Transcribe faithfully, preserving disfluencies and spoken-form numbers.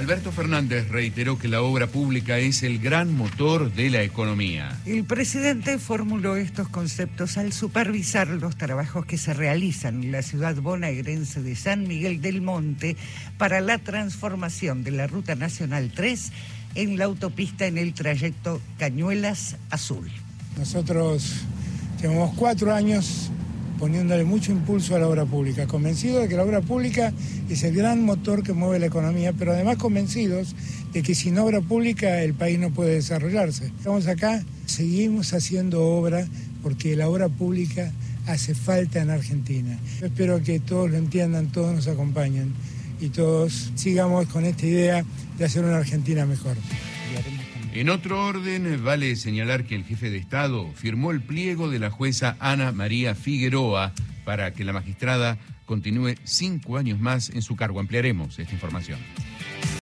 Alberto Fernández reiteró que la obra pública es el gran motor de la economía. El presidente formuló estos conceptos al supervisar los trabajos que se realizan en la ciudad bonaerense de San Miguel del Monte para la transformación de la Ruta Nacional tres en la autopista en el trayecto Cañuelas-Azul. Nosotros llevamos cuatro años poniéndole mucho impulso a la obra pública, convencidos de que la obra pública es el gran motor que mueve la economía, pero además convencidos de que sin obra pública el país no puede desarrollarse. Estamos acá, seguimos haciendo obra porque la obra pública hace falta en Argentina. Yo espero que todos lo entiendan, todos nos acompañen y todos sigamos con esta idea de hacer una Argentina mejor. En otro orden, vale señalar que el jefe de Estado firmó el pliego de la jueza Ana María Figueroa para que la magistrada continúe cinco años más en su cargo. Ampliaremos esta información.